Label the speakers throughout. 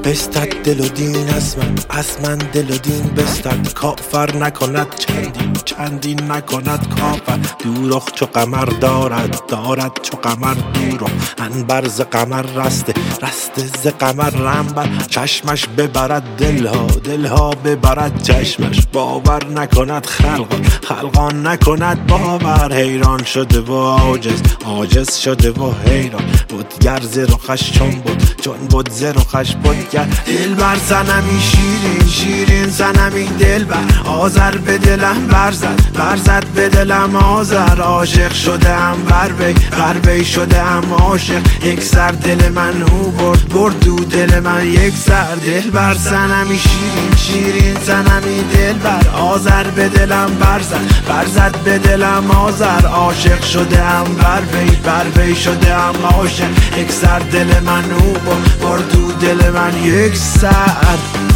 Speaker 1: بستد دل و دین از من دل و دین بستد. کافر نکند چندین نکند کافر. دوروخ چو قمر دارد چو قمر دوروخ. انبر ز قمر رسته ز قمر رنبر. چشمش ببرد دلها ببرد چشمش. باور نکند خلقان نکند باور. حیران شده و عاجز شده و حیران. بودگر ز رخش چون بود ز رخش بودگر. دلبر زنمی شیرین زنمی دلبر. آذر به دلم برزد به دلم آذر. عاشق شده ام بر وی شده ام عاشق. یک سر دل من او برد دو دل من یک سر. دلبر زنمی شیرین زنمی دلبر. آذر به دلم برزد به دلم آذر. عاشق شده ام بر وی شده ام عاشق. یک سر دل من او برد دو دل من یک سر.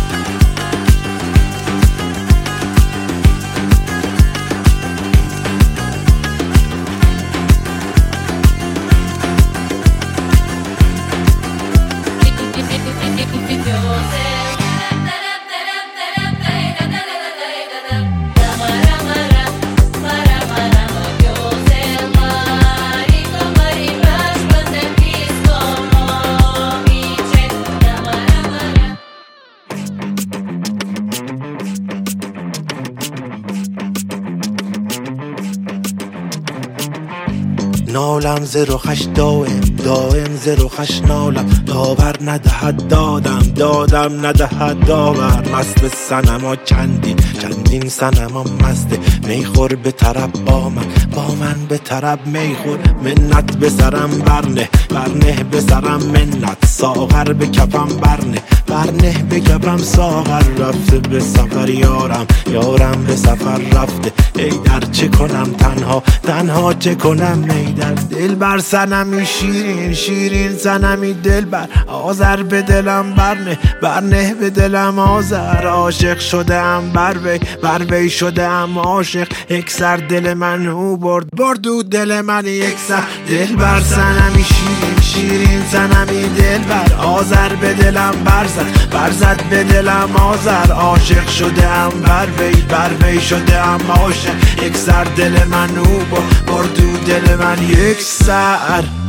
Speaker 1: نالم ز رخش دائم ز رخش نالم. داور ندهد دادم ندهد داور. مست صنما چندین صنما مسته. میخور به طرب با من به طرب میخور. منت به سرم برنه به سرم منت. ساغر به کفم برنه به کفم ساغر. رفته به سفر یارم به سفر رفته. ای در چه کنم تنها چه کنم ای در. دلبر صنمی شیرین صنمی دلبر. آذر به دلم برنه به دلم آذر. عاشق شده ام بر وی شده ام عاشق. یک سر دل من او برد دو دل من یک سر. دلبر صنمی شیرین صنمی دلبر. آذر به دلم برزد به دلم آذر. عاشق شده ام بر وی شده ام عاشق. یک سر دل من او برد دو دل من یک سر.